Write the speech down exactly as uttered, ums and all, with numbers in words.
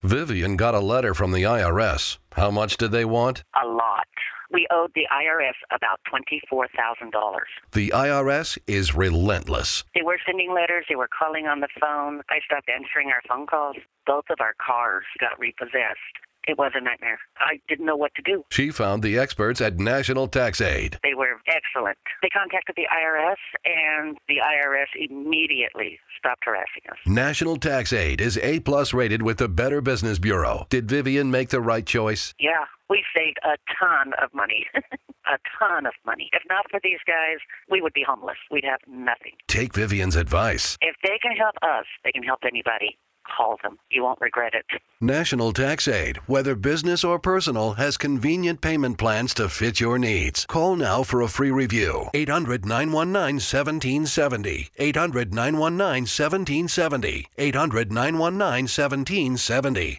Vivian got a letter from the I R S. How much did they want? A lot. We owed the I R S about twenty-four thousand dollars. The I R S is relentless. They were sending letters. They were calling on the phone. I stopped answering our phone calls. Both of our cars got repossessed. It was a nightmare. I didn't know what to do. She found the experts at National Tax Aid. They were excellent. They contacted the I R S, and the I R S immediately stopped harassing us. National Tax Aid is A-plus rated with the Better Business Bureau. Did Vivian make the right choice? Yeah, we saved a ton of money. A ton of money. If not for these guys, we would be homeless. We'd have nothing. Take Vivian's advice. If they can help us, they can help anybody. Call them. You won't regret it. National Tax Aid, whether business or personal, has convenient payment plans to fit your needs. Call now for a free review. eight hundred, nine one nine, one seven seven zero. eight hundred, nine one nine, one seven seven zero. eight hundred, nine one nine, one seven seven zero.